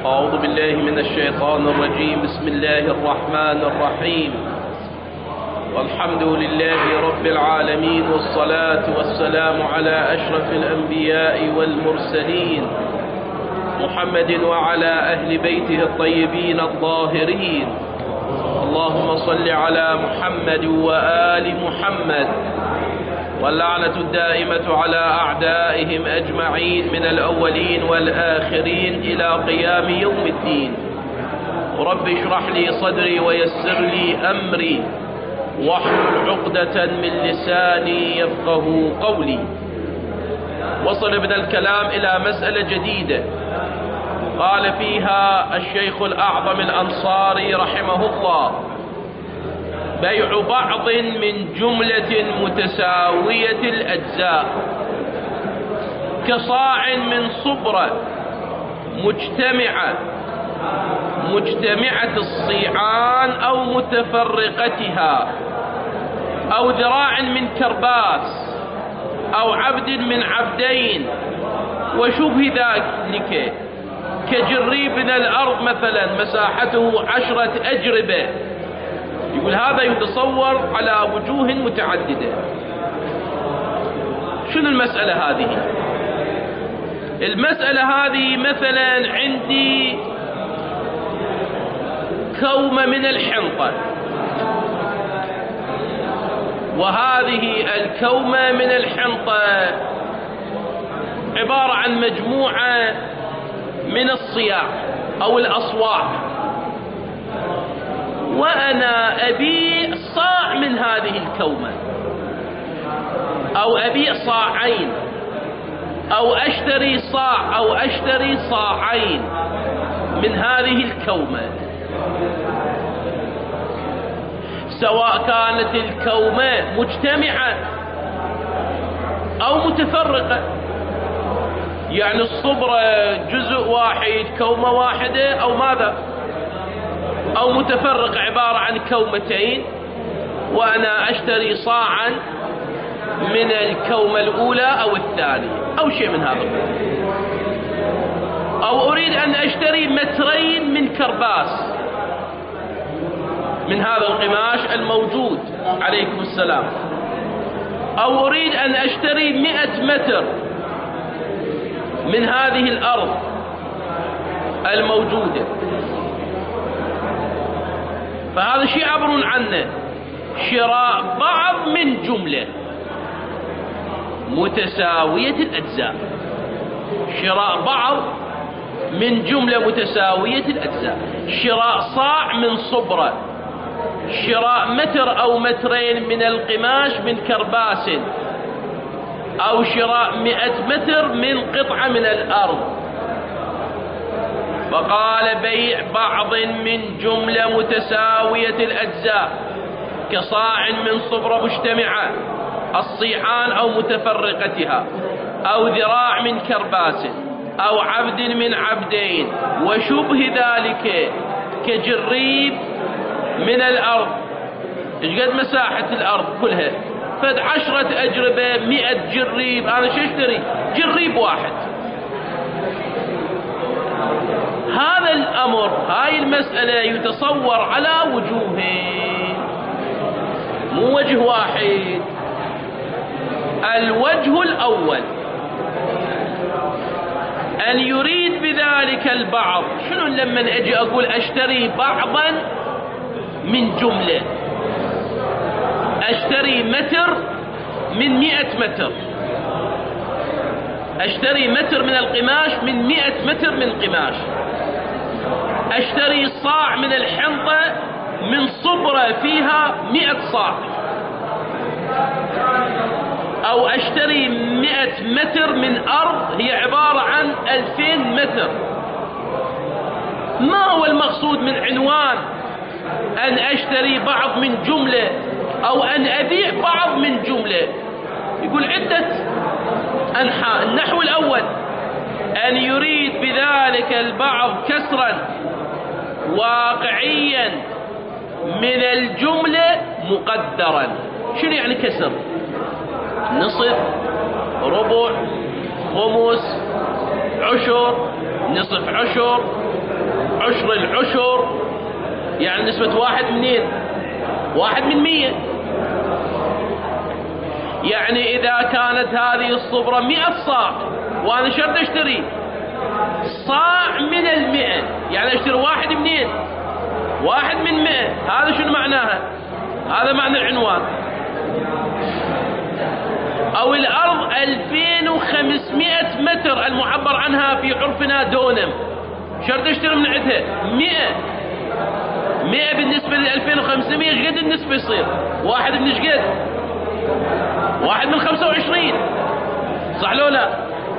أعوذ بالله من الشيطان الرجيم. بسم الله الرحمن الرحيم. والحمد لله رب العالمين، والصلاة والسلام على أشرف الأنبياء والمرسلين محمد وعلى أهل بيته الطيبين الطاهرين. اللهم صل على محمد وآل محمد، واللعنة الدائمة على أعدائهم أجمعين من الأولين والآخرين إلى قيام يوم الدين. رب اشرح لي صدري ويسر لي أمري واحلل عقدة من لساني يفقه قولي. وصل بنا الكلام إلى مسألة جديدة قال فيها الشيخ الأعظم الأنصاري رحمه الله: بيع بعض من جملة متساوية الأجزاء كصاع من صبرة مجتمعة الصيعان أو متفرقتها، أو ذراع من كرباس، أو عبد من عبدين، وشبه ذلك كجريب من الأرض مثلا مساحته 10 أجربة. يقول هذا يتصور على وجوه متعددة. شنو المسألة هذه؟ المسألة هذه مثلا عندي كومة من الحنطة، وهذه الكومة من الحنطة عبارة عن مجموعة من الصياع أو الأصواع، وأنا أبيع صاع من هذه الكومة، أو أبيع صاعين، أو أشتري صاع أو أشتري صاعين من هذه الكومة، سواء كانت الكومة مجتمعة أو متفرقة. يعني الصبرة جزء واحد، كومة واحدة، أو ماذا؟ أو متفرق عبارة عن كومتين، وأنا أشتري صاعا من الكومة الأولى أو الثانية أو شيء من هذا. أو أريد أن أشتري مترين من كرباس من هذا القماش الموجود عليكم السلام، أو أريد أن أشتري 100 متر من هذه الأرض الموجودة. فهذا شيء عبر عنه شراء بعض من جملة متساوية الأجزاء، شراء بعض من جملة متساوية الأجزاء، شراء صاع من صبرة، شراء متر أو مترين من القماش من كرباس، أو شراء 100 متر من قطعة من الأرض. فقال بيع بعض من جملة متساوية الأجزاء كصاع من صبرة مجتمعة الصيحان أو متفرقتها، أو ذراع من كرباس، أو عبد من عبدين، وشبه ذلك كجريب من الأرض. إيش قد مساحة الأرض كلها؟ فد 10 أجربة، 100 جريب. أنا شو اشتري؟ جريب واحد. هذا الأمر، هاي المسألة يتصور على وجوهين، مو وجه واحد. الوجه الأول أن يريد بذلك البعض. شنو لما أجي أقول أشتري بعضا من جملة؟ أشتري متر من 100 متر، أشتري متر من القماش من 100 متر من قماش، أشتري صاع من الحنطة من صبرة فيها 100 صاع، أو أشتري 100 متر من أرض هي عبارة عن 2000 متر. ما هو المقصود من عنوان أن أشتري بعض من جملة أو أن أبيع بعض من جملة؟ يقول عدة أنحاء. النحو الأول أن يريد بذلك البعض كسرا واقعيا من الجملة مقدرا. شنو يعني كسر؟ نصف، ربع، خمس، عشر، نصف عشر، عشر العشر يعني نسبة واحد منين؟ واحد من 100. يعني إذا كانت هذه الصبرة 100 صاع وأنا شرط أشتري صاع من 100، يعني أشتري واحد منين؟ واحد من 100. هذا شنو معناها؟ هذا معنى العنوان. أو الأرض 2500 متر المعبر عنها في عرفنا دونم، شرط أشتري من عندها 100 بالنسبة ل 2500 ايش قد النسبة يصير؟ واحد من ايش قد؟ واحد من 25، صح لو لا؟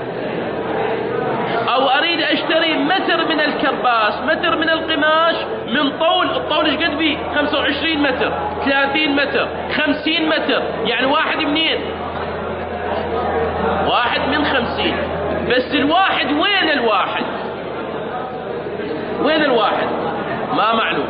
أو أريد أشتري متر من الكباس، متر من القماش من طول، الطول ايش قد بيه؟ 25 متر، 30 متر، 50 متر، يعني واحد منين؟ واحد من 50. بس الواحد وين الواحد؟ وين الواحد؟ ما معلوم.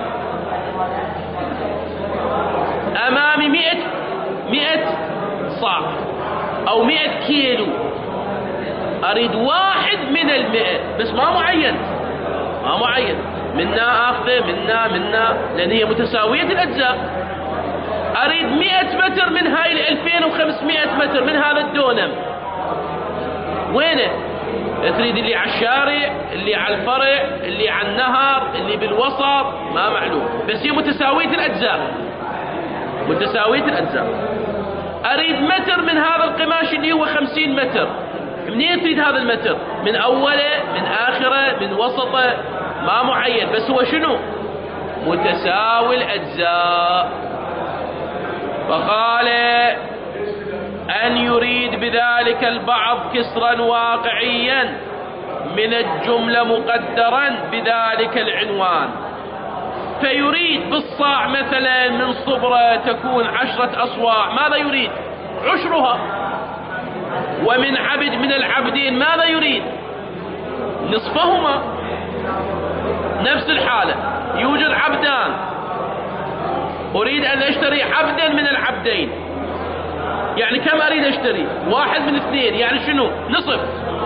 أمامي 100 صاع أو 100 كيلو، أريد واحد من 100 بس ما معين، ما معين، منا آخذه منا لأن هي متساوية الأجزاء. أريد 100 متر من هاي 2500 متر من هذا الدونم، وينه؟ تريد اللي على الشارع، اللي على الفرع، اللي على النهر، اللي بالوسط، ما معلوم، بس هي متساوية الأجزاء، متساوية الأجزاء. أريد متر من هذا القماش اللي هو 50 متر، منين تريد هذا المتر؟ من أوله، من آخره، من وسطه، ما معين، بس هو شنو؟ متساوي الأجزاء. فقال أن يريد بذلك البعض كسرا واقعيا من الجملة مقدرا بذلك العنوان، فيريد بالصاع مثلا من صبرة تكون 10 أصواع، ماذا يريد؟ عشرها. ومن عبد من العبدين ماذا يريد؟ نصفهما. نفس الحالة، يوجد عبدان، أريد أن أشتري عبدا من العبدين، يعني كم أريد أشتري؟ واحد من 2، يعني شنو؟ نصف.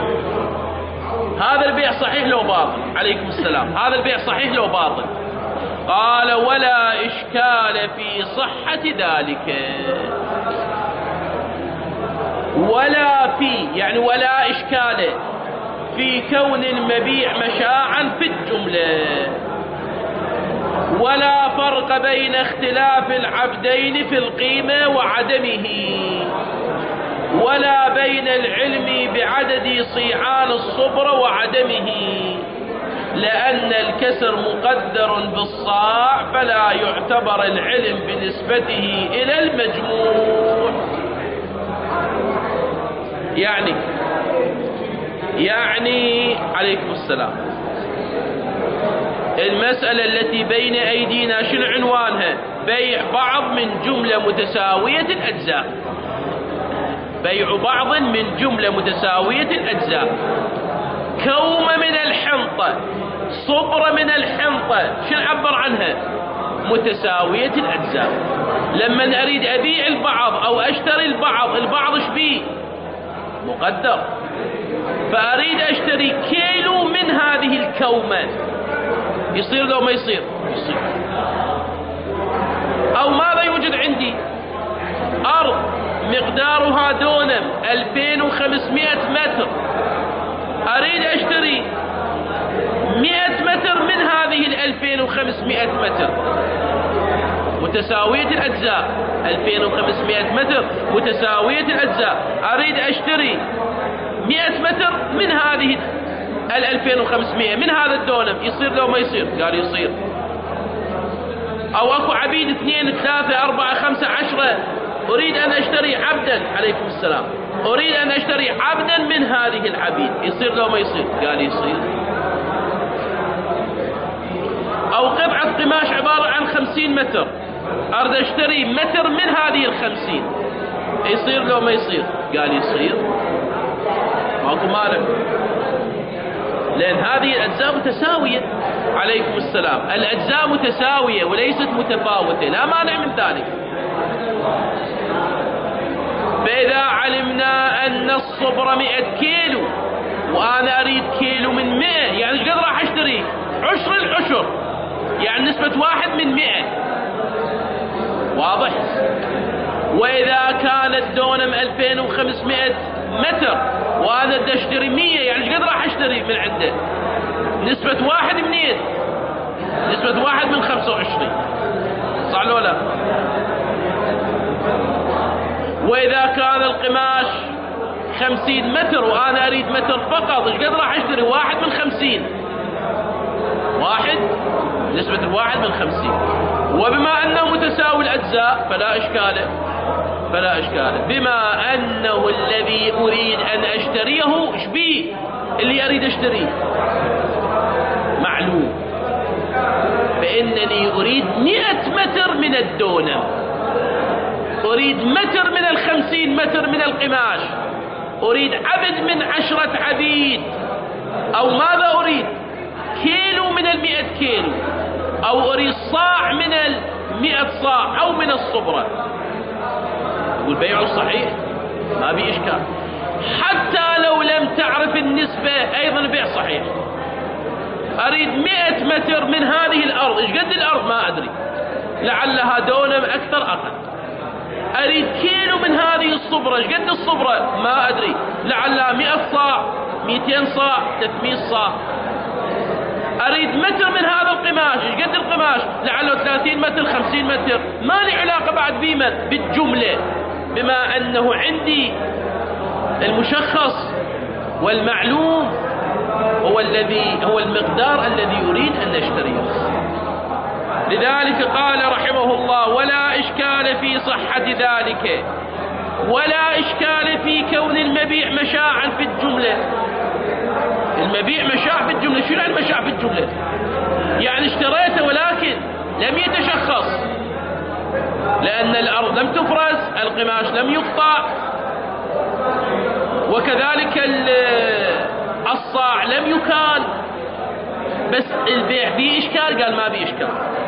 هذا البيع صحيح لو باطل؟ عليكم السلام. هذا البيع صحيح لو باطل؟ قال ولا إشكال في صحة ذلك. ولا في يعني ولا إشكال في كون المبيع مشاعا في الجملة، ولا فرق بين اختلاف العبدين في القيمة وعدمه، ولا بين العلم بعدد صيعان الصبر وعدمه، لأن الكسر مقدر بالصاع فلا يعتبر العلم بنسبته إلى المجموع. يعني عليكم السلام، المسألة التي بين أيدينا شنو عنوانها؟ بيع بعض من جملة متساوية الأجزاء، بيع بعض من جملة متساوية الأجزاء. كومة من الحنطة، صبرة من الحنطة، شنو عبر عنها؟ متساوية الأجزاء. لما أريد أبيع البعض أو أشتري البعض، البعض ايش بيه؟ مقدر. فأريد أشتري كيلو من هذه الكومة، يصير لو ما يصير؟ يصير. أو ماذا يوجد عندي؟ أرض مقدارها دونم 2500 متر، أريد أشتري 100 متر من هذه 2500 متر، متساوية الأجزاء. 2500 متر متساوية الأجزاء، أريد أشتري 100 متر من هذه 2500 من هذا الدونم، يصير لو ما يصير؟ قال يصير. أو أكو عبيد 2 3 4 5 10، أريد أن أشتري عبدا، عليكم السلام، أريد أن أشتري عبدا من هذه العبيد، يصير لو ما يصير؟ قال يصير. أو قطعة قماش عبارة عن 50 متر، أريد أشتري متر من هذه 50، يصير لو ما يصير؟ قال يصير. ماكو مانع، لأن هذه الأجزاء متساوية. عليكم السلام، الأجزاء متساوية وليست متفاوتة، لا مانع من ذلك. فإذا علمنا أن الصبر 100 كيلو وأنا أريد كيلو من 100، يعني ايش قد راح أشتري؟ عشر عشر، يعني نسبة 1/100. واضح؟ وإذا كان الدونم 2500 متر وأنا بدي أشتري 100، يعني ايش قد راح أشتري من عنده؟ نسبة 1 منين؟ نسبة 1 من 25. صح ولا لا؟ وإذا كان القماش 50 متر وأنا أريد متر فقط، ايش قد راح أشتري؟ 1 من 50. 1 نسبة 1 من 50. وبما أنه متساوي الأجزاء فلا إشكال، فلا إشكال. بما أنه الذي أريد أن أشتريه إيش بيه؟ اللي أريد أشتريه معلوم، فإنني أريد 100 متر من الدونم، أريد متر من 50 متر من القماش، أريد عبد من 10 عبيد، أو ماذا أريد؟ كيلو من 100 كيلو، أو أريد صاع من 100 صاع، أو من الصبرة. يقول بيع صحيح ما بي إشكال، حتى لو لم تعرف النسبة أيضا البيع صحيح. أريد 100 متر من هذه الأرض، إيش قد الأرض ما أدري، لعلها دونم أكثر أقل. أريد كيلو من هذه الصبرة، إيش قد الصبرة ما أدري، لعلها 100 صاع 200 صاع 300 صاع. أريد متر من هذا القماش، إيش قد القماش، لعله 30 متر 50 متر. ما لي علاقة بعد بمن، بالجملة، بما أنه عندي المشخص والمعلوم هو المقدار الذي يريد أن نشتريه. لذلك قال رحمه الله: ولا إشكال في صحة ذلك، ولا إشكال في كون المبيع مشاعا في الجملة. المبيع مشاع في الجملة. شنو يعني مشاع في الجملة؟ يعني اشتريته ولكن لم يتشخص، لأن الأرض لم تفرز، القماش لم يقطع، وكذلك الصاع لم يكال، بس البيع فيه إشكال. قال ما فيه إشكال.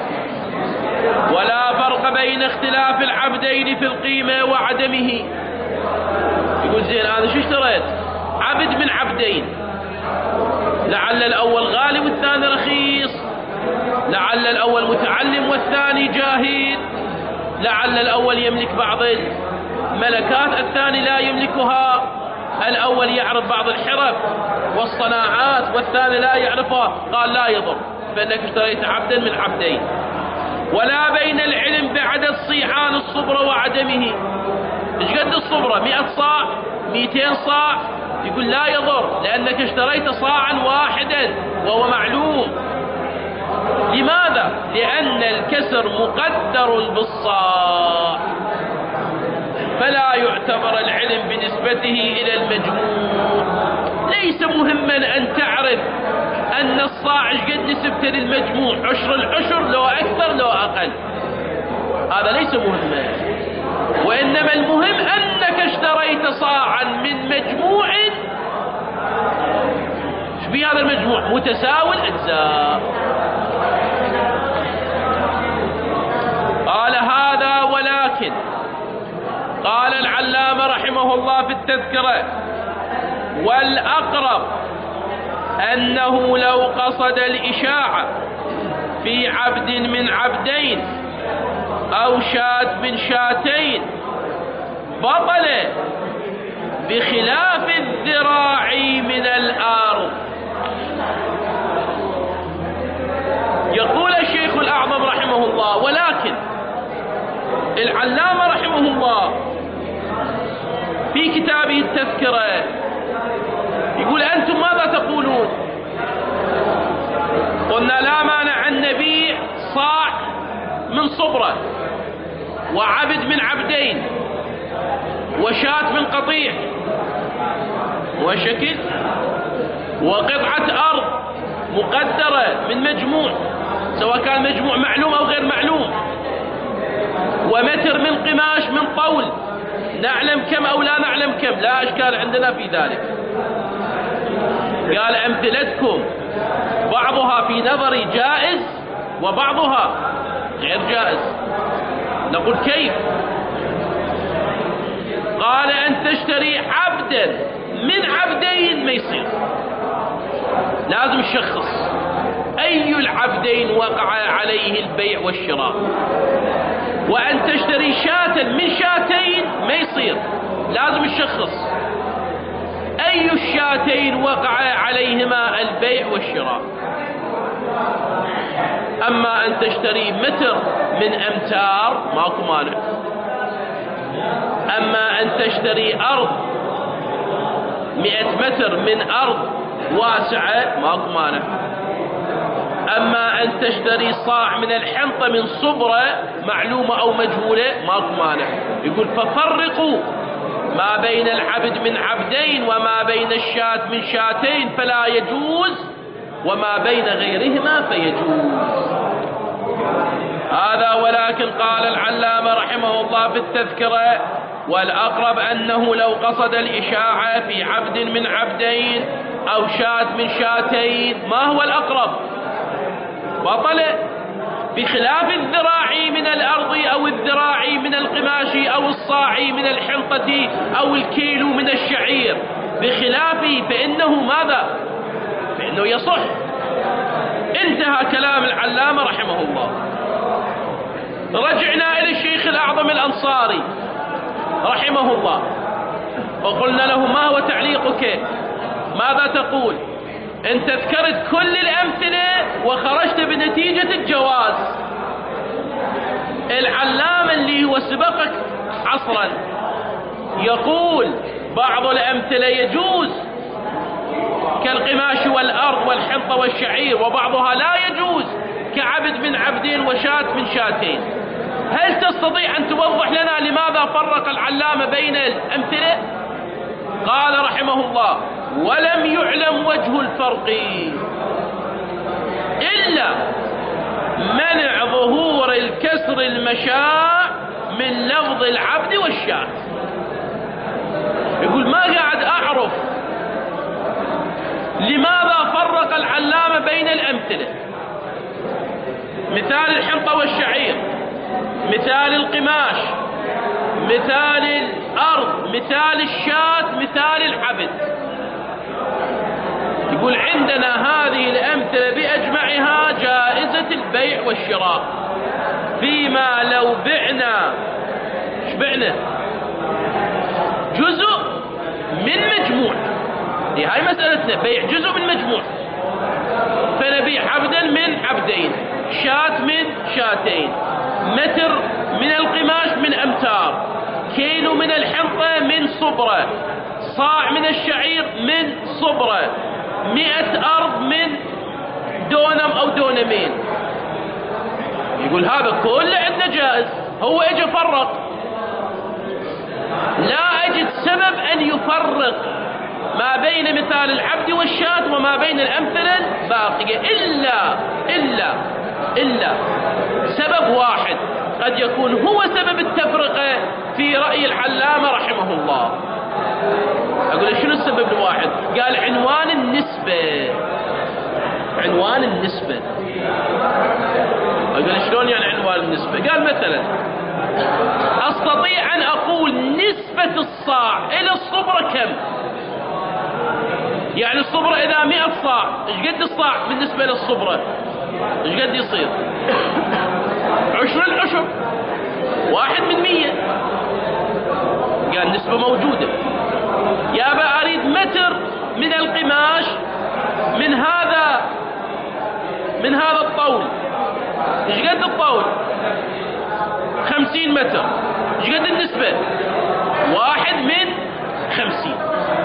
ولا فرق بين اختلاف العبدين في القيمة وعدمه. يقول زين أنا شو اشتريت؟ عبد من عبدين، لعل الأول غالي والثاني رخيص، لعل الأول متعلم والثاني جاهل، لعل الأول يملك بعض الملكات الثاني لا يملكها، الأول يعرف بعض الحرف والصناعات والثاني لا يعرفها. قال لا يضر، فإنك اشتريت عبدا من عبدين. ولا بين العلم بعدد صيحان الصبرة وعدمه. ايش قد الصبرة؟ 100 صاع 200 صاع. يقول لا يضر، لأنك اشتريت صاعا واحدا وهو معلوم. لماذا؟ لأن الكسر مقدر بالصاع، فلا يعتبر العلم بنسبته إلى المجموع. ليس مهما أن تعرف أن الصاع ايش قد نسبته للمجموع، عشر العشر، لو أكثر لو أقل، هذا ليس مهما. وإنما المهم أنك اشتريت صاعا من مجموع، ايش بيه هذا المجموع؟ متساوي الأجزاء. قال هذا ولكن قال العلامة رحمه الله في التذكرة: والأقرب أنه لو قصد الإشاعة في عبد من عبدين أو شاة من شاتين بطل، بخلاف الذراع من الأرض. يقول الشيخ الأعظم رحمه الله: ولكن العلامة رحمه الله في كتابه التذكرة يقول: أنتم ماذا تقولون؟ قلنا لا مانع أن نبيع صاع من صبرة، وعبد من عبدين، وشاة من قطيع، وشكل، وقطعة أرض مقدرة من مجموع، سواء كان مجموع معلوم أو غير معلوم، ومتر من قماش من طول، نعلم كم أو لا نعلم كم، لا إشكال عندنا في ذلك. قال: أمثلتكم بعضها في نظري جائز وبعضها غير جائز. نقول كيف؟ قال: أن تشتري عبدا من عبدين ما يصير، لازم تشخص. أي العبدين وقع عليه البيع والشراء. وأن تشتري شاة من شاتين ما يصير، لازم الشخص أي الشاتين وقع عليهما البيع والشراء. أما أن تشتري متر من أمتار ماكو مانع. أما أن تشتري أرض 100 متر من أرض واسعة ماكو مانع. أما أن تشتري صاع من الحنطة من صبرة معلومة أو مجهولة ماكو مانع. يقول ففرقوا ما بين العبد من عبدين وما بين الشاة من شاتين فلا يجوز، وما بين غيرهما فيجوز. هذا ولكن قال العلامة رحمه الله في التذكرة: والأقرب أنه لو قصد الإشاعة في عبد من عبدين أو شاة من شاتين. ما هو الأقرب؟ بطل، بخلاف الذراعي من الأرض أو الذراعي من القماش أو الصاعي من الحنطة أو الكيلو من الشعير، بخلافه فإنه ماذا؟ فإنه يصح. انتهى كلام العلامة رحمه الله. رجعنا إلى الشيخ الأعظم الأنصاري رحمه الله وقلنا له: ما هو تعليقك؟ ماذا تقول؟ انت ذكرت كل الأمثلة وخرجت بنتيجة الجواز. العلامة اللي هو سبقك عصرا يقول بعض الأمثلة يجوز كالقماش والأرض والحنطة والشعير، وبعضها لا يجوز كعبد من عبدين وشاة من شاتين. هل تستطيع أن توضح لنا لماذا فرق العلامة بين الأمثلة؟ قال رحمه الله: ولم يعلم وجه الفرق إلا منع ظهور الكسر المشاع من لفظ العبد والشاة. يقول ما قاعد أعرف لماذا فرق العلامة بين الأمثلة. مثال الحنطة والشعير، مثال القماش، مثال الأرض، مثال الشاة، مثال العبد. يقول عندنا هذه الأمثلة بأجمعها جائزة البيع والشراء، فيما لو بعنا شبعنا جزء من مجموع. هاي مسألتنا، بيع جزء من مجموع، فنبيع عبدا من عبدين، شاة من شاتين، متر من القماش من أمتار، كيلو من الحنطة من صبرة، صاع من الشعير من صبرة، 100 أرض من دونم أو دونمين. يقول هذا كله عندنا جائز. هو اجى فرق، لا أجد سبب أن يفرق ما بين مثال العبد والشاة وما بين الأمثلة الباقية إلا سبب واحد قد يكون هو سبب التفرقة في رأي العلامة رحمه الله. أقول شنو السبب الواحد؟ قال عنوان النسبة. عنوان النسبة. أقول شلون يعني عنوان النسبة؟ قال مثلا أستطيع أن أقول نسبة الصاع إلى الصبرة كم؟ يعني الصبرة إذا 100 صاع، إيش قد الصاع بالنسبة للصبرة؟ إيش قد يصير؟ 10 العشر، 1 من 100. قال نسبة موجودة. يابا أريد متر من القماش من هذا الطول، إيش قد الطول؟ 50 متر. إيش قد النسبة؟ 1 من 50.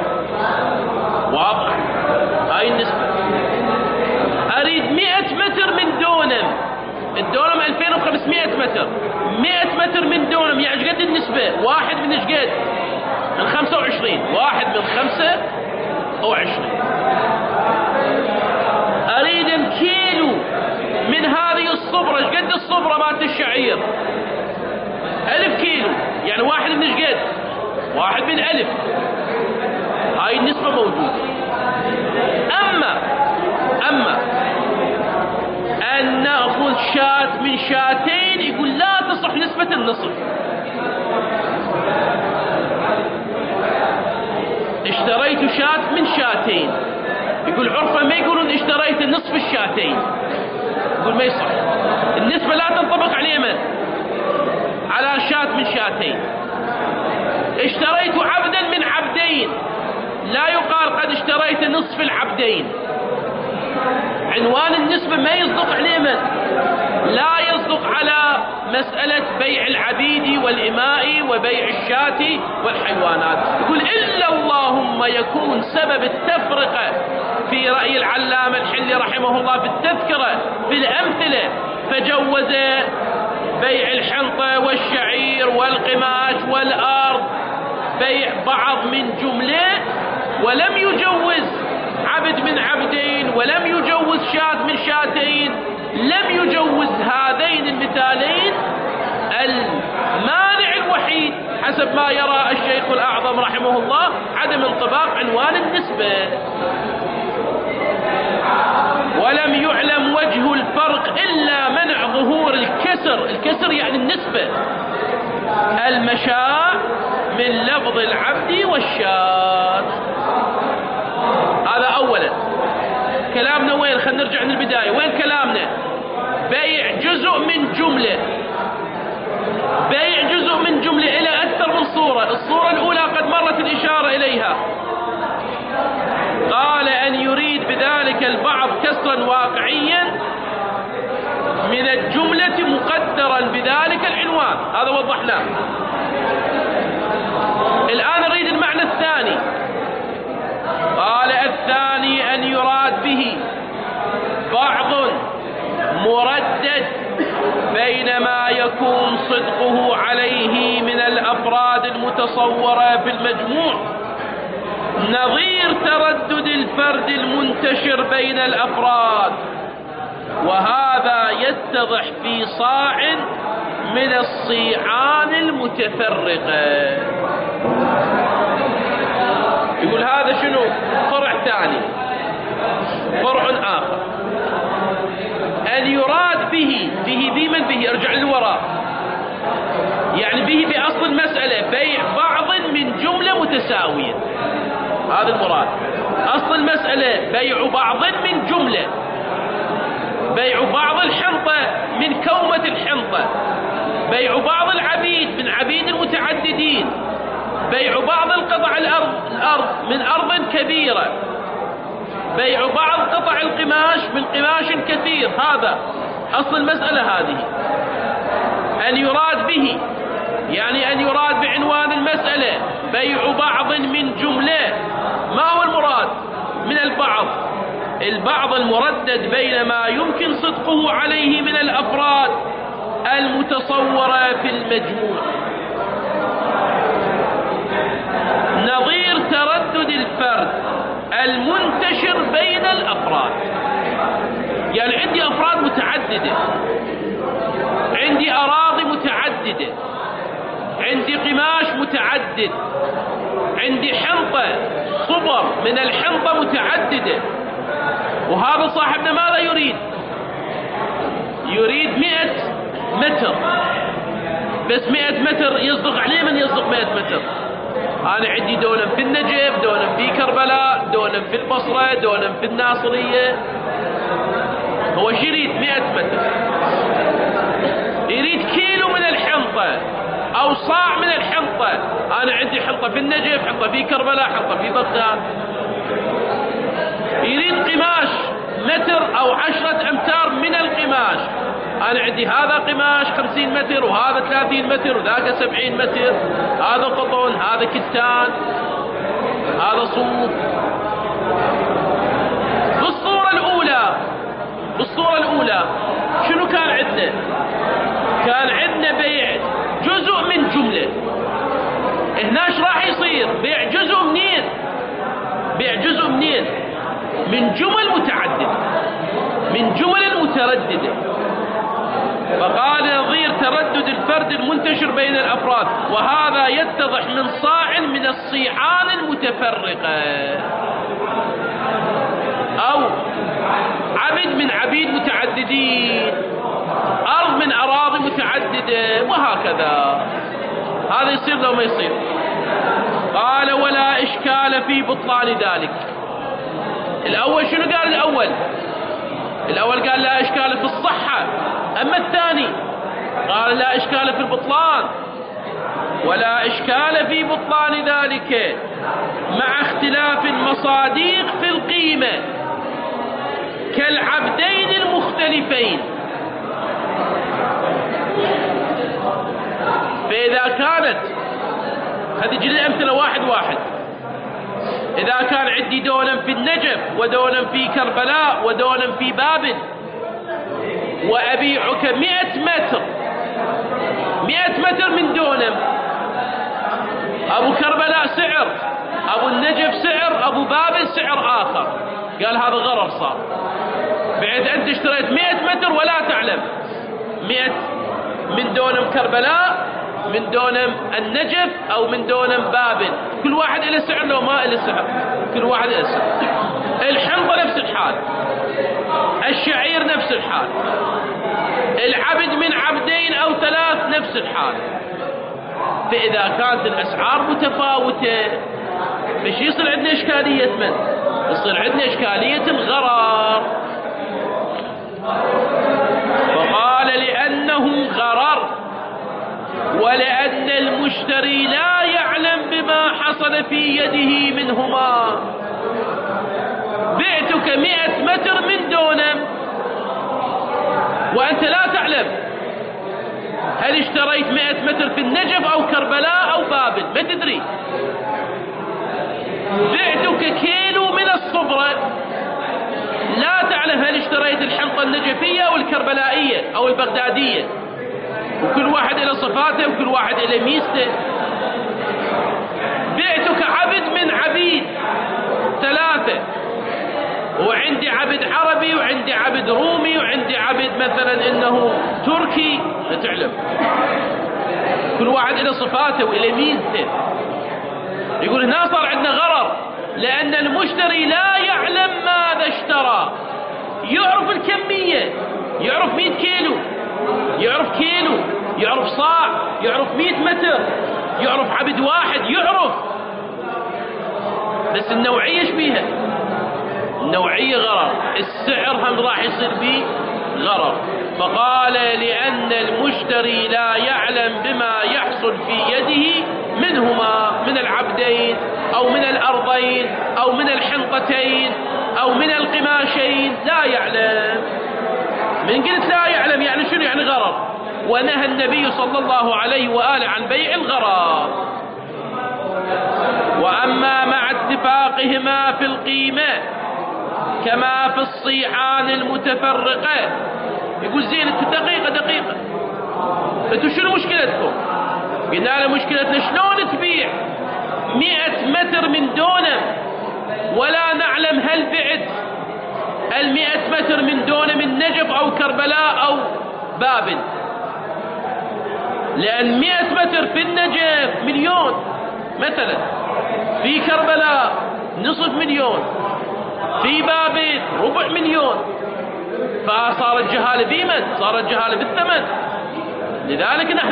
واضح؟ هاي النسبة. أريد 100 متر من دونم، الدونم 2500 متر، 100 متر من دونم، يعني ايش قد النسبة؟ 1 من ايش قد؟ من 25. 1 من 25. أريد كيلو من هذه الصبرة، ايش قد الصبرة مالت الشعير؟ 1000 كيلو، يعني 1 من ايش قد؟ 1 من 1000. هاي النسبة موجودة. أما أن نأخذ شاة من شاتين، يقول لا تصح نسبة النصف. اشتريت شاة من شاتين، يقول عرفا ما يقولون اشتريت نصف الشاتين، ما يصح. النسبة لا تنطبق على من؟ على شاة من شاتين. اشتريت عبدا من عبدين، لا يقال قد اشتريت نصف العبدين. عنوان النسبة ما يصدق عليه من؟ لا يصدق على مسألة بيع العبيد والإماء وبيع الشاة والحيوانات. يقول إلا اللهم يكون سبب التفرقة في رأي العلامة الحلي رحمه الله في التذكرة في الأمثلة، فجوز بيع الحنطة والشعير والقماش والأرض، بيع بعض من جملة، ولم يجوز عبد من عبدين، ولم يجوز شاة من شاتين. لم يجوز هذين المثالين. المانع الوحيد حسب ما يرى الشيخ الأعظم رحمه الله عدم انطباق عنوان النسبة. ولم يعلم وجه الفرق إلا منع ظهور الكسر. الكسر يعني النسبة المشاع من لفظ العبد والشاة. هذا أولا. كلامنا وين؟ خلينا نرجع من البداية. وين كلامنا؟ بيع جزء من جملة. بيع جزء من جملة إلى أكثر من صورة. الصورة الأولى قد مرت الإشارة إليها، قال أن يريد بذلك البعض كسرا واقعيا من الجملة مقدرا بذلك العنوان. هذا وضحناه. الآن نريد المعنى الثاني. قال الثاني أن يراد به بعض مردد بينما يكون صدقه عليه من الأفراد المتصورة في المجموع، نظير تردد الفرد المنتشر بين الأفراد، وهذا يتضح في صاع من الصيعان المتفرقة. يقول هذا شنو؟ فرع ثاني، فرع آخر. أن يراد به بمن؟ به ارجع للوراء، يعني به بأصل المسألة بيع بعض من جملة متساوية. هذا المراد. أصل المسألة بيع بعض من جملة، بيع بعض الحنطة من كومة الحنطة، بيع بعض العبيد من عبيد المتعددين، بيع بعض القطع الأرض من أرض كبيرة، بيع بعض قطع القماش من قماش كثير. هذا أصل المسألة هذه. أن يراد به يعني أن يراد بعنوان المسألة بيع بعض من جملة. ما هو المراد من البعض؟ البعض المردد بين ما يمكن صدقه عليه من الأفراد المتصورة في المجموع، نظير تردد الفرد المنتشر بين الأفراد. يعني عندي أفراد متعددة، عندي أراضي متعددة، عندي قماش متعدد، عندي حنطة صبر من الحنطة متعددة، وهذا صاحبنا ماذا يريد؟ يريد 100 متر، بس 100 متر يصدق عليه من يصدق 100 متر؟ أنا عندي دولا في النجف، دولا في كربلاء، دولا في البصرة، دولا في الناصرية. هو شو يريد؟ 100 متر. يريد كيلو من الحنطة أو صاع من الحنطة. أنا عندي حنطة في النجف، حنطة في كربلاء، حنطة في بغداد. يريد قماش متر أو 10 أمتار من القماش. أنا عندي هذا قماش 50 متر، وهذا 30 متر، وذاك 70 متر. هذا قطن، هذا كتان، هذا صوف. بالصورة الأولى شنو كان عندنا؟ كان عندنا بيع جزء من جملة. هنا ايش راح يصير؟ بيع جزء منين؟ بيع جزء منين؟ من جمل متعددة، من جمل مترددة. فقال نظير تردد الفرد المنتشر بين الأفراد، وهذا يتضح من صاع من الصيعان المتفرقة، أو عبد من عبيد متعددين، أرض من أراضي متعددة، وهكذا. هذا يصير لو ما يصير. قال ولا إشكال في بطلان ذلك. الأول شنو قال الأول؟ الأول قال لا إشكال في الصحة، أما الثاني قال لا إشكال في البطلان. ولا إشكال في بطلان ذلك مع اختلاف المصاديق في القيمة كالعبدين المختلفين. فإذا كانت، هذه جل الأمثلة واحد واحد، إذا كان عندي دونم في النجف ودونم في كربلاء ودونم في بابل، وأبيعك 100 متر، 100 متر من دونم، أبو كربلاء سعر، أبو النجف سعر، أبو بابل سعر آخر، قال هذا غرر صار، بعد أنت اشتريت 100 متر ولا تعلم، 100 من دونم كربلاء، من دونم النجف، أو من دونم بابل، كل واحد له سعر لو ما له سعر، كل واحد له سعر. الحنطة نفس الحال، الشعير نفس الحال، العبد من عبدين أو 3 نفس الحال. فإذا كانت الأسعار متفاوتة فش يصير عندنا إشكالية من؟ يصير عندنا إشكالية الغرر. فقال لأنه غرر ولأن المشتري لا يعلم بما حصل في يده منهما. بعتك 100 متر من دونم وأنت لا تعلم هل اشتريت 100 متر في النجف أو كربلاء أو بابل، ما تدري. بعتك كيلو من الصبرة، لا تعلم هل اشتريت الحنطة النجفية أو الكربلائية أو البغدادية، وكل واحد إلى صفاته وكل واحد إلى ميزته. بعتك عبد من عبيد 3، وعندي عبد عربي وعندي عبد رومي وعندي عبد مثلا إنه تركي، لا تعلم، كل واحد إلى صفاته وإلى ميزته. يقول هنا صار عندنا غرر، لأن المشتري لا يعلم ماذا اشترى. يعرف الكمية، يعرف 100 كيلو، يعرف كيلو، يعرف صاع، يعرف 100 متر، يعرف عبد واحد، يعرف، بس النوعية ايش بيها؟ النوعية غرر، السعر هم راح يصير به غرر. فقال لأن المشتري لا يعلم بما يحصل في يده منهما، من العبدين أو من الأرضين أو من الحنطتين أو من القماشين، لا يعلم. من قلت لا يعلم يعني شنو؟ يعني غرر. ونهى النبي صلى الله عليه وآله عن بيع الغرر. وأما مع اتفاقهما في القيمة كما في الصيحان المتفرقة. يقول زين انتوا دقيقة انتوا شنو مشكلتكم؟ قلنا له مشكلتنا شلون تبيع 100 متر من دونم ولا نعلم هل بعت 100 متر من دونم النجف أو كربلاء أو بابل، لأن 100 متر في النجف 1,000,000 مثلا، في كربلاء نصف مليون، في بابل 250,000، فصارت جهالة بمن؟ صارت جهالة بالثمن. لذلك نحن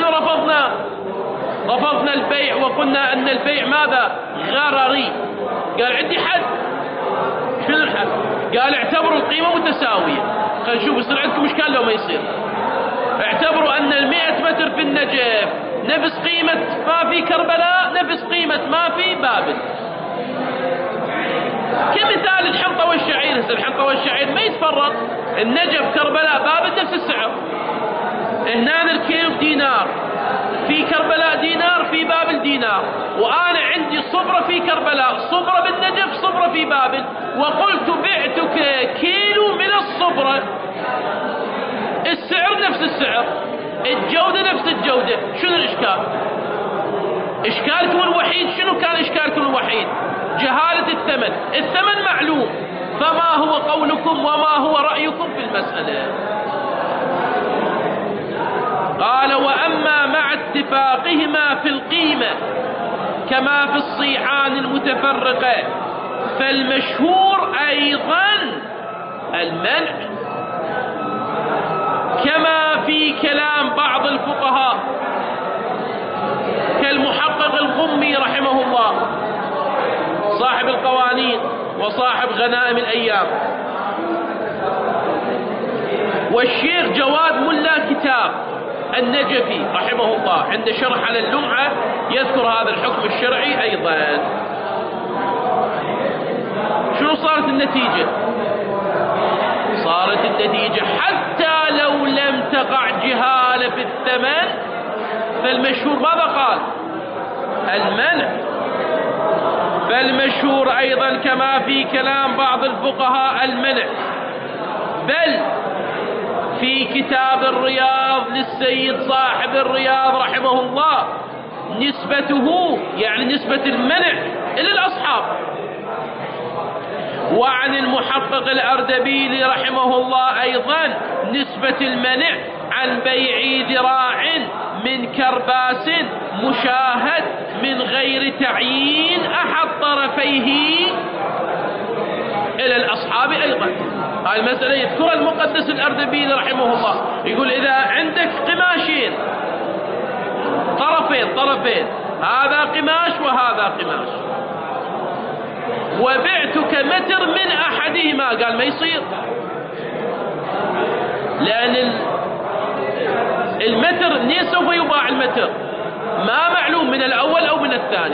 رفضنا البيع وقلنا أن البيع ماذا؟ غرري. قال عندي حد. شنو الحد؟ قال اعتبروا القيمة متساوية. خلينا نشوف يصير عندكم إشكال لو ما يصير. اعتبروا أن 100 متر في النجف نفس قيمة ما في كربلاء، نفس قيمة ما في بابل. كمثال الحنطة والشعير، الحنطة والشعير ما يتفرق، النجف كربلاء بابل نفس السعر. هنا الكيلو دينار، في كربلاء دينار، في بابل دينار، وأنا عندي صبرة في كربلاء، صبرة بالنجف، صبرة في بابل، وقلت بعتك كيلو من الصبرة، السعر نفس السعر، الجودة نفس الجودة. شنو الإشكال؟ إشكالكم الوحيد شنو كان إشكالكم الوحيد؟ جهالة الثمن. الثمن معلوم، فما هو قولكم وما هو رأيكم في المسألة؟ قال وأما مع اتفاقهما في القيمة كما في الصيحان المتفرقة فالمشهور أيضا المنع، كما في كلام بعض الفقهاء كالمحقق القمي رحمه الله صاحب القوانين وصاحب غنائم الأيام. والشيخ جواد ملا كتاب النجفي رحمه الله عند شرح على اللمعة يذكر هذا الحكم الشرعي أيضا. شنو صارت النتيجة؟ صارت النتيجة حتى لو لم تقع جهالة في الثمن فالمشهور ماذا قال؟ المنع. فالمشهور أيضا كما في كلام بعض الفقهاء المنع، بل في كتاب الرياض للسيد صاحب الرياض رحمه الله نسبته يعني نسبة المنع إلى الأصحاب. وعن المحقق الأردبيلي رحمه الله أيضا نسبة المنع عن بيع ذراع من كرباس مشاهد من غير تعيين أحد طرفيه إلى الأصحاب أيضا. هاي المسألة يذكرها المقدس الأردبيلي رحمه الله، يقول إذا عندك قماشين طرفين هذا قماش وهذا قماش وبعتك متر من أحدهما، قال ما يصير، لأن المتر ليه سوف يباع المتر؟ ما معلوم من الأول أو من الثاني.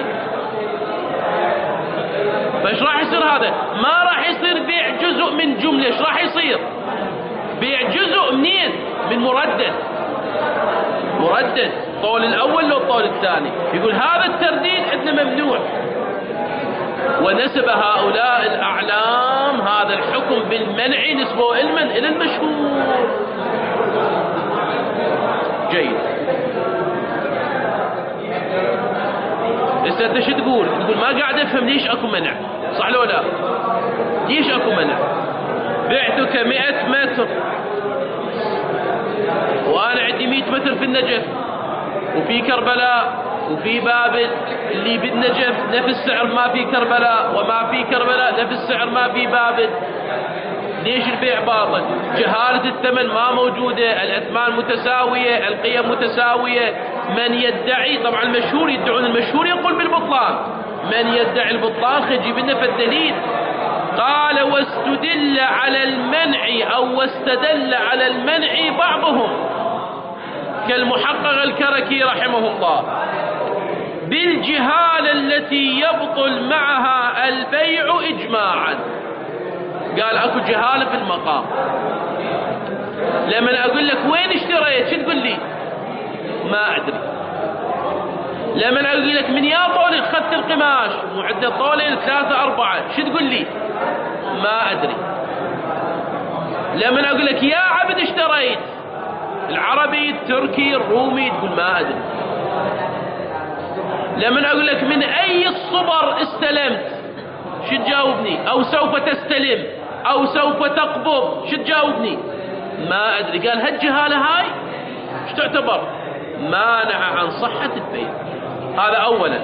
فايش راح يصير هذا؟ ما راح يصير بيع جزء من جملة، ايش راح يصير؟ بيع جزء منين؟ من مردد طول الأول لو طول الثاني. يقول هذا الترديد عندنا ممنوع. ونسب هؤلاء الأعلام هذا الحكم بالمنع نسبه علما إلى المشهور. جيد. لسه انت شو تقول؟ تقول ما قاعد افهم ليش اكو منع، صح لو لا؟ ليش اكو منع؟ بعتك 100 متر وانا عندي 100 متر في النجف وفي كربلاء وفي بابل، اللي بالنجف نفس السعر ما في كربلاء، وما في كربلاء نفس السعر ما في بابل. ليش البيع باطل؟ جهالة الثمن ما موجودة، الأثمان متساوية، القيم متساوية. من يدعي، طبعا المشهور يدعون، المشهور يقول بالبطلان، من يدعي البطلان خجيب لنا في الدليل. قال واستدل على المنع أو واستدل على المنع بعضهم كالمحقق الكركي رحمه الله بالجهالة التي يبطل معها البيع إجماعا. قال اكو جهالة في المقام. لما اقول لك وين اشتريت شو تقول لي؟ ما ادري. لما اقول لك من يا طول اخذت القماش وعده طولين 3 4 شو تقول لي؟ ما ادري. لما اقول لك يا عبد اشتريت العربي التركي الرومي تقول ما ادري. لما اقول لك من اي الصبر استلمت شو تجاوبني؟ او سوف تستلم او سوف تقبض شو تجاوبني؟ ما ادري. قال هالجهاله هاي ايش تعتبر؟ مانع عن صحة البيع. هذا اولا.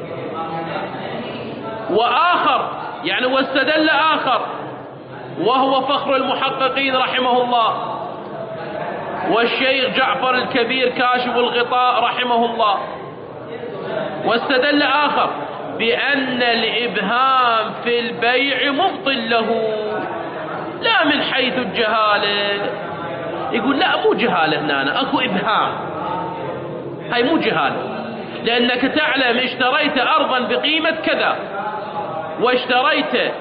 واخر يعني واستدل اخر وهو فخر المحققين رحمه الله والشيخ جعفر الكبير كاشف الغطاء رحمه الله، واستدل آخر بأن الإبهام في البيع مبطل له لا من حيث الجهالة. يقول لا مو جهالة هنا، أكو إبهام، هاي مو جهالة، لأنك تعلم اشتريت أرضا بقيمة كذا واشتريت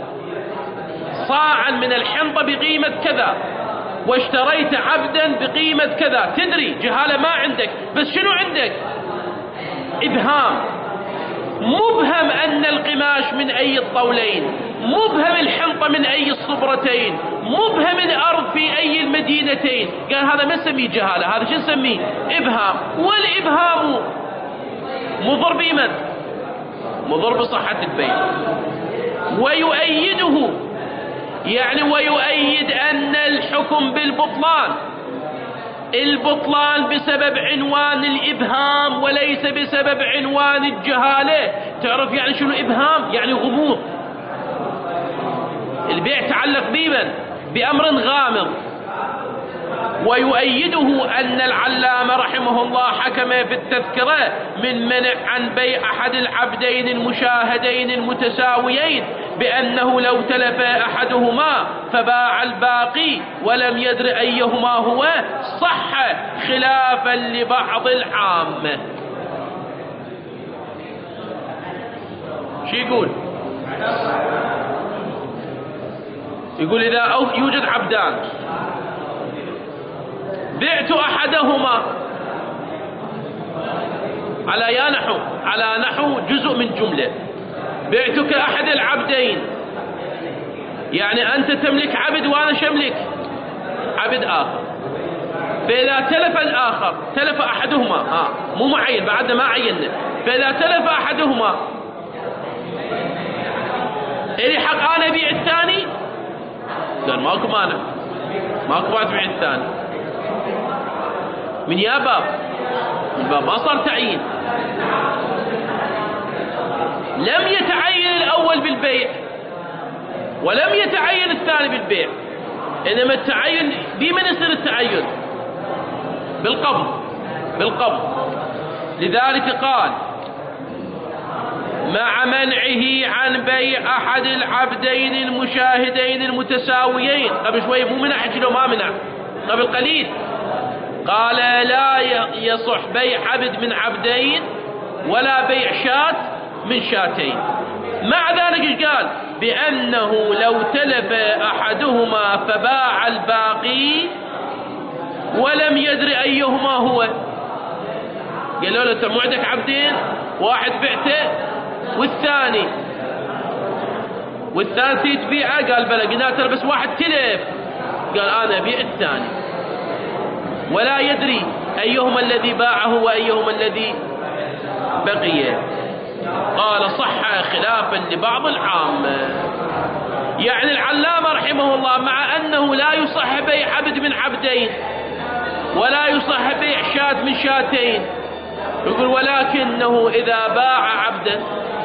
صاعا من الحنطة بقيمة كذا واشتريت عبدا بقيمة كذا، تدري جهالة ما عندك، بس شنو عندك؟ إبهام. مبهم أن القماش من أي الطولين، مبهم الحنطة من أي الصبرتين، مبهم الأرض في أي المدينتين. قال هذا ما نسميه جهالة، هذا شو نسميه؟ إبهام. والإبهام مضر بمن؟ مضر بصحة البيع. ويؤيده يعني ويؤيد أن الحكم بالبطلان، البطلان بسبب عنوان الإبهام وليس بسبب عنوان الجهالة. تعرف يعني شنو إبهام؟ يعني غموض. البيع تعلق بمن؟ بأمر غامض. ويؤيده أن العلامة رحمه الله حكم في التذكرة من منع عن بيع أحد العبدين المشاهدين المتساويين بأنه لو تلف أحدهما فباع الباقي ولم يدر أيهما هو صح خلافا لبعض العامة. شو يقول؟ يقول إذا يوجد عبدان بعت أحدهما على نحو جزء من جملة، بعتك أحد العبدين، يعني أنت تملك عبد وأنا شملك عبد آخر، فإذا تلف الآخر، تلف أحدهما، مو معين بعدنا ما عيننا، فإذا تلف أحدهما إلي حق أنا أبيع الثاني؟ قال ماكو مانع، ماكو مانع تبيع الثاني. من يا باب؟ من باب ما صار تعيين، لم يتعين الأول بالبيع ولم يتعين الثاني بالبيع، إنما التعين بمن يصير التعين؟ بالقبض. لذلك قال مع منعه عن بيع أحد العبدين المشاهدين المتساويين. قبل شوي مو منع، حكي له ما منع قبل قليل، قال لا يصح بيع عبد من عبدين ولا بيع شاة من شاتين. مع ذلك ايش قال؟ بأنه لو تلف أحدهما فباع الباقي ولم يدري أيهما هو. قالوا له أنت مو عندك عبدين، واحد بعته والثاني تبيعه، قال بلى. قلنا ترى بس واحد تلف، قال أنا أبيع الثاني، ولا يدري أيهما الذي باعه وأيهما الذي بقي. قال صح خلافا لبعض العامة. يعني العلامة رحمه الله مع أنه لا يصح بيع عبد من عبدين ولا يصح بيع شاة من شاتين، يقول ولكنه إذا باع عبدا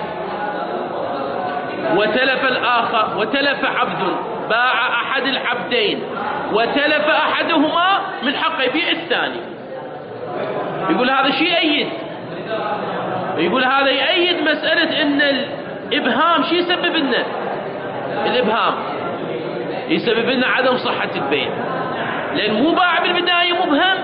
وتلف الآخر، وتلف عبد باع أحد العبدين وتلف أحدهما، من حقه يبيع الثاني. يقول هذا شيء يأيد، يقول هذا يأيد مسألة إن الإبهام شيء يسبب لنا، الإبهام يسبب لنا عدم صحة البيع، لأن مو باع بالبداية مبهم.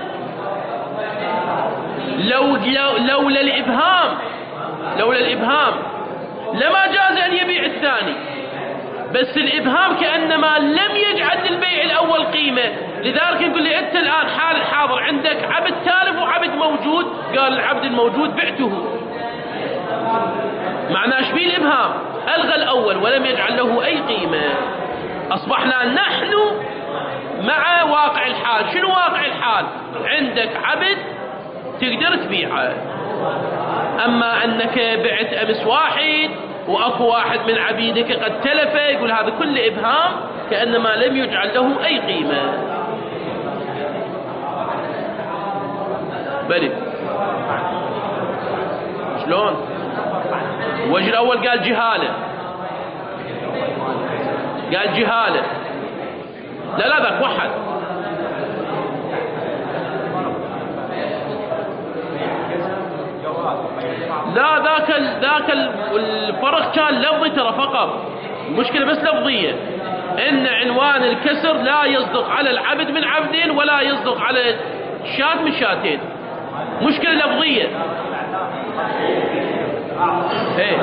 لولا الإبهام لما جاز أن يبيع الثاني، بس الإبهام كأنما لم يجعل للبيع الأول قيمة. لذلك يقول لي أنت الآن حال الحاضر عندك عبد تالف وعبد موجود، قال العبد الموجود بعته، معناه ايش بيه الإبهام؟ ألغى الأول ولم يجعل له أي قيمة. أصبحنا نحن مع واقع الحال. شنو واقع الحال؟ عندك عبد تقدر تبيعه، أما أنك بعت أمس واحد وأكو واحد من عبيدك قد تلف، يقول هذا كل إبهام كأنما لم يجعل له أي قيمة. بلي شلون؟ الوجه الأول قال جهالة، لا ذاك وحد. لا ذاك الفرق كان لفظي ترى فقط، المشكلة بس لفظية، إن عنوان الكسر لا يصدق على العبد من عبدين ولا يصدق على الشاة من شاتين، مشكلة لفظية. ايه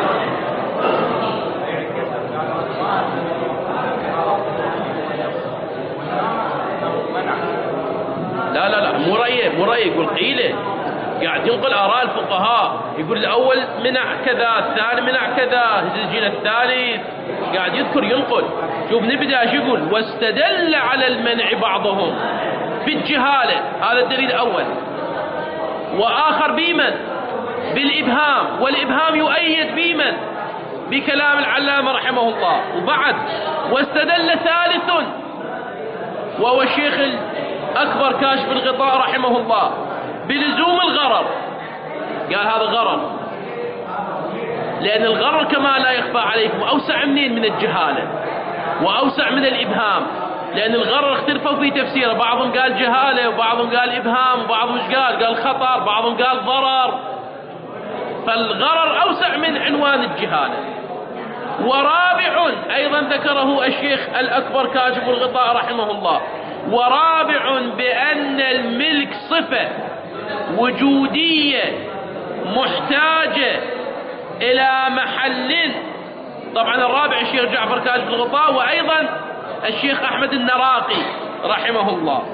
لا مو رأيه يقول قيله، قاعد ينقل آراء الفقهاء، يقول الأول منع كذا، الثاني منع كذا، الجيل الثالث قاعد يذكر ينقل. شوف نبدأ ايش يقول؟ واستدل على المنع بعضهم بالجهالة، هذا الدليل الأول، وآخر بمن؟ بالإبهام، والإبهام يؤيد بمن؟ بكلام العلامة رحمه الله. وبعد واستدل ثالث وهو الشيخ الأكبر كاشف الغطاء رحمه الله بلزوم الغرر، قال هذا غرر، لأن الغرر كما لا يخفى عليكم أوسع منين؟ من الجهالة وأوسع من الإبهام، لأن الغرر اختلفوا في تفسيره، بعضهم قال جهالة وبعضهم قال إبهام وبعضهم ايش قال خطر، بعضهم قال ضرر، فالغرر أوسع من عنوان الجهالة. ورابع أيضا ذكره الشيخ الأكبر كاشف الغطاء رحمه الله، ورابع بأن الملك صفة وجودية محتاجة إلى محل. طبعا الرابع الشيخ جعفر كاشف الغطاء، وأيضا الشيخ أحمد النراقي رحمه الله.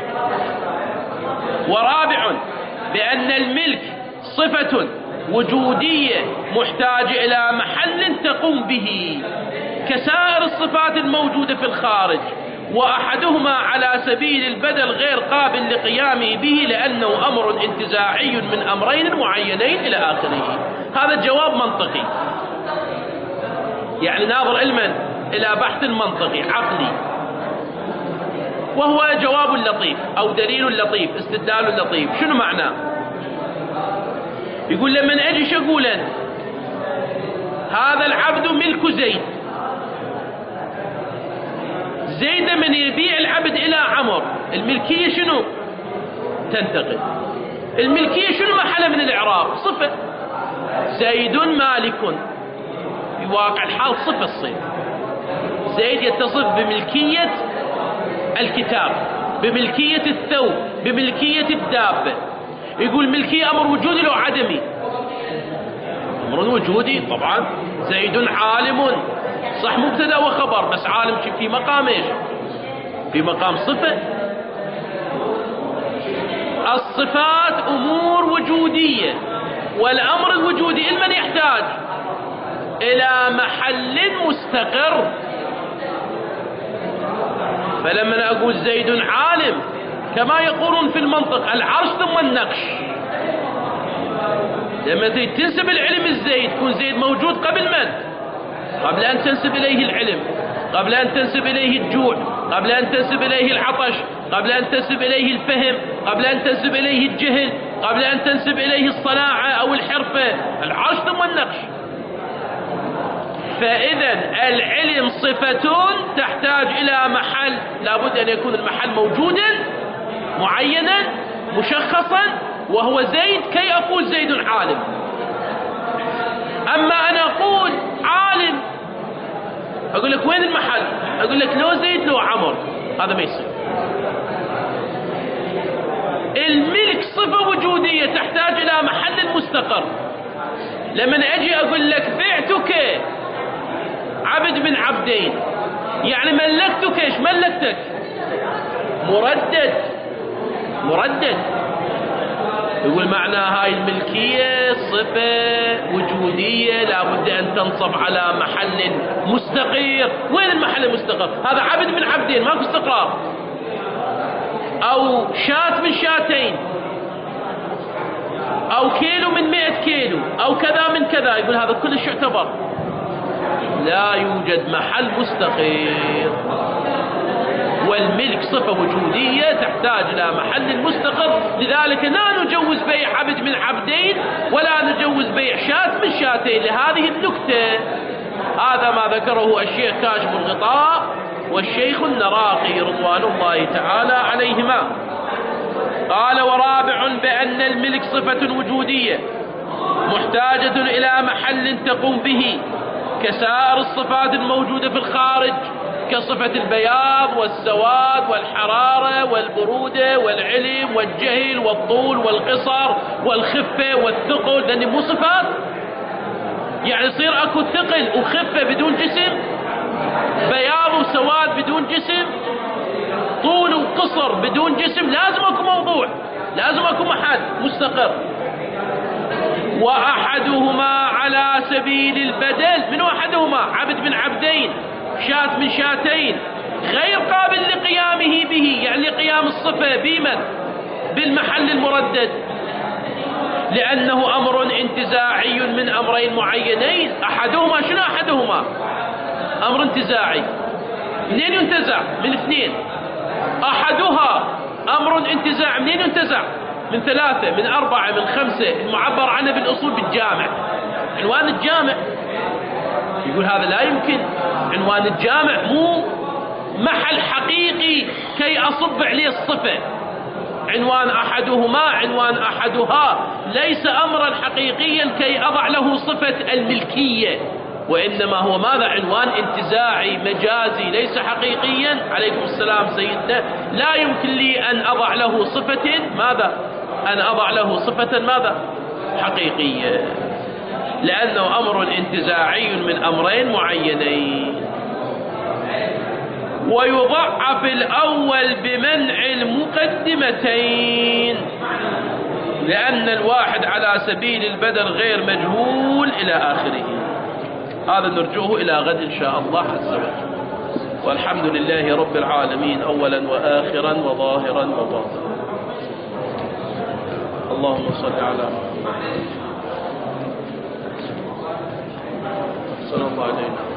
ورابع بأن الملك صفة وجودية محتاجة إلى محل تقوم به كسائر الصفات الموجودة في الخارج، وأحدهما على سبيل البدل غير قابل لقيامه به لأنه أمر انتزاعي من أمرين معينين إلى آخره. هذا الجواب منطقي، يعني ناظر علما إلى بحث منطقي عقلي، وهو جواب لطيف أو دليل لطيف، استدلال لطيف. شنو معناه؟ يقول لما أجي شقول هذا العبد ملك زيد، زيد من يبيع العبد إلى عمر، الملكية شنو؟ تنتقل. الملكية شنو محلها من الإعراب؟ صفة. زيد مالك، في واقع الحال صفة الصيد. زيد يتصف بملكية الكتاب، بملكية الثوب، بملكية الدابة. يقول ملكية أمر وجودي لو عدمي؟ أمر وجودي طبعا. زيد عالم، صح مبتدا وخبر، بس عالم في مقام ايش؟ في مقام صفة. الصفات أمور وجودية، والأمر الوجودي لمن يحتاج؟ إلى محل مستقر. فلما أقول زيد عالم، كما يقولون في المنطق العرش ثم النقش. لما تنسب العلم الزيد، يكون زيد موجود قبل من؟ قبل أن تنسب إليه العلم، قبل أن تنسب إليه الجوع، قبل أن تنسب إليه العطش، قبل أن تنسب إليه الفهم، قبل أن تنسب إليه الجهل، قبل أن تنسب إليه الصناعة أو الحرفة. العرش ثم النقش. فإذا العلم صفة تحتاج إلى محل، لابد أن يكون المحل موجودا معينا مشخصا، وهو زيد، كي أقول زيد عالم. أما أنا أقول عالم، أقول لك وين المحل؟ أقول لك لو زيد لو عمر، هذا ما يصير. الملك صفة وجودية تحتاج إلى محل مستقر. لما أجي أقول لك بعتك عبد من عبدين، يعني ملكتك ايش؟ ملكتك مردد. يقول معنى هاي الملكية صفة وجودية لابد أن تنصب على محل مستقر. وين المحل المستقر؟ هذا عبد من عبدين، ماكو استقرار. أو شاة من شاتين، أو كيلو من 100 كيلو، أو كذا من كذا. يقول هذا كلش يعتبر. لا يوجد محل مستقر، والملك صفة وجودية تحتاج إلى محل مستقر. لذلك لا نجوز بيع عبد من عبدين، ولا نجوز بيع شاة من شاتين، لهذه النكتة. هذا ما ذكره الشيخ كاشف الغطاء والشيخ النراقي رضوان الله تعالى عليهما. قال ورابع بأن الملك صفة وجودية محتاجة إلى محل تقوم به كسائر الصفات الموجودة في الخارج، كصفة البياض والسواد والحرارة والبرودة والعلم والجهل والطول والقصر والخفة والثقل. لأن مو صفات، يعني يصير اكو ثقل وخفة بدون جسم، بياض وسواد بدون جسم، طول وقصر بدون جسم. لازم اكو موضوع، لازم اكو محل مستقر. وأحدهما على سبيل البدل. من أحدهما؟ عبد من عبدين، شاة من شاتين، غير قابل لقيامه به، يعني قيام الصفة بمن؟ بالمحل المردد، لأنه أمر انتزاعي من أمرين معينين. أحدهما شنو؟ أحدهما أمر انتزاعي، منين ينتزع؟ من اثنين. أحدها أمر انتزاع، منين ينتزع؟ من ثلاثة، من أربعة، من خمسة، المعبر عنه بالأصول بالجامع، عنوان الجامع. يقول هذا لا يمكن، عنوان الجامع مو محل حقيقي كي أصب عليه الصفة. عنوان أحدهما، عنوان أحدها، ليس أمرا حقيقيا كي أضع له صفة الملكية. وإنما هو ماذا؟ عنوان انتزاعي مجازي ليس حقيقيا. عليكم السلام سيدنا. لا يمكن لي أن أضع له صفة ماذا؟ أن أضع له صفة ماذا؟ حقيقية، لأنه أمر انتزاعي من أمرين معينين. ويضعف الأول بمنع المقدمتين، لأن الواحد على سبيل البدل غير مجهول إلى آخره. هذا نرجوه إلى غد إن شاء الله عز وجل. والحمد لله رب العالمين أولا وآخرا وظاهرا وباطنا. اللهم صل على محمد صلى الله عليه وسلم.